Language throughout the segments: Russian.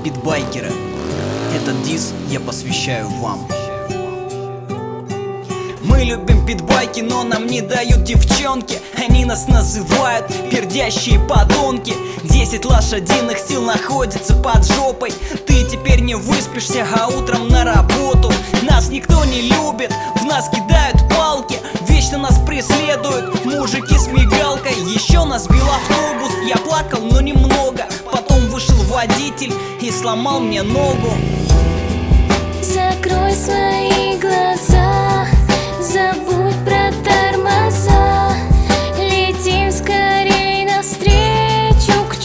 питбайкеры, этот дис я посвящаю вам. Мы любим питбайки, но нам не дают девчонки. Они нас называют пердящие подонки. 10 лошадиных сил находится под жопой. Ты теперь не выспишься, а утром на работу. Нас никто не любит, в нас кидают палки. Вечно нас преследуют мужики с мигалкой. Еще нас сбил автобус, я плакал, но немного. Потом вышел водитель и сломал мне ногу. Закрой свои глаза, забудь про тормоза. Летим скорей навстречу к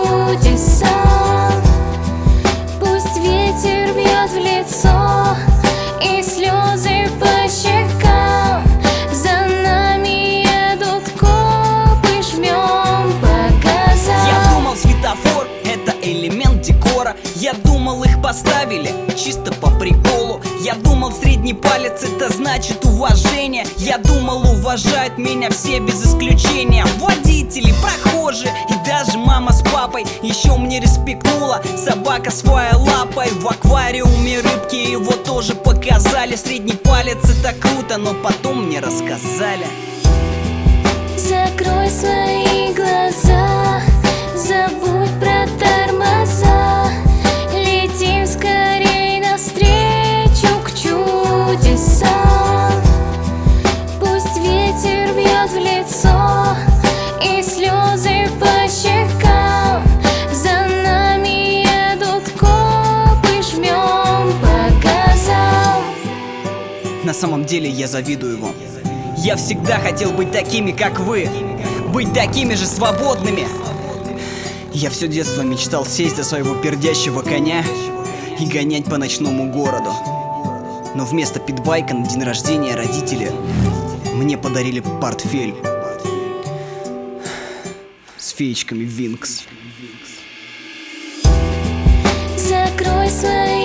чудесам. Пусть ветер бьет в лицо и слезы по щекам. За нами едут копы, жмем по газам. Я думал, светофор — это элемент декора. Я думал, их поставили чисто по приколу. Я думал, средний палец — это значит уважение. Я думал, уважают меня все без исключения. Водители, прохожие и даже мама с папой. Еще мне респектнула собака своей лапой. В аквариуме рыбки его тоже показали. Средний палец — это круто, но потом мне рассказали. Закрой свои глаза, забудь про тормоза. Летим скорей навстречу к чудесам. Пусть ветер бьет в лицо и слезы по щекам. За нами едут копы, жмем по газам. На самом деле я завидую вам. Я всегда хотел быть такими, как вы. Быть такими же свободными. Я все детство мечтал сесть за своего пердящего коня и гонять по ночному городу. Но вместо питбайка на день рождения родители мне подарили портфель с феечками Винкс. Закрой свои